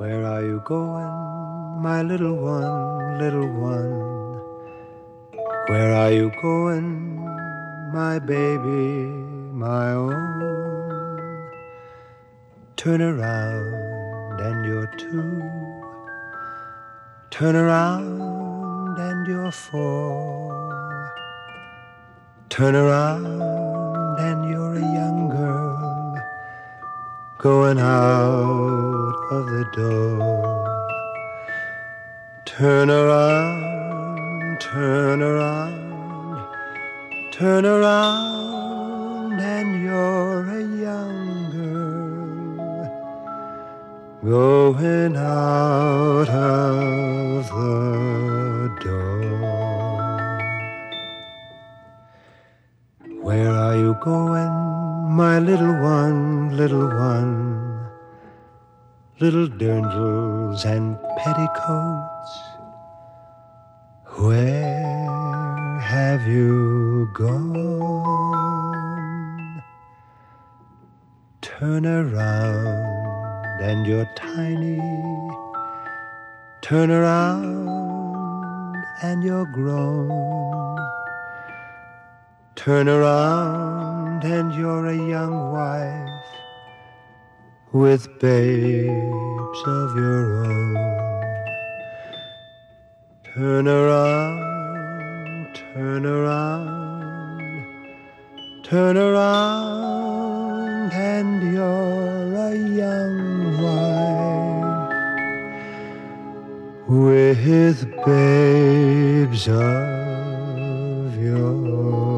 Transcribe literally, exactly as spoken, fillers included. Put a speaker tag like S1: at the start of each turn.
S1: Where are you going, my little one, little one? Where are you going, my baby, my own? Turn around and you're two. Turn around and you're four. Turn around and you're a young girl going out of the door. Turn around, turn around, turn around and you're a young girl going out of the door. Where are you going, my little one, little one? Little dirndls and petticoats, where have you gone? Turn around and you're tiny. Turn around and you're grown. Turn around and you're a young wife with babes of your own. Turn around, turn around, turn around and you're a young wife with babes of your own.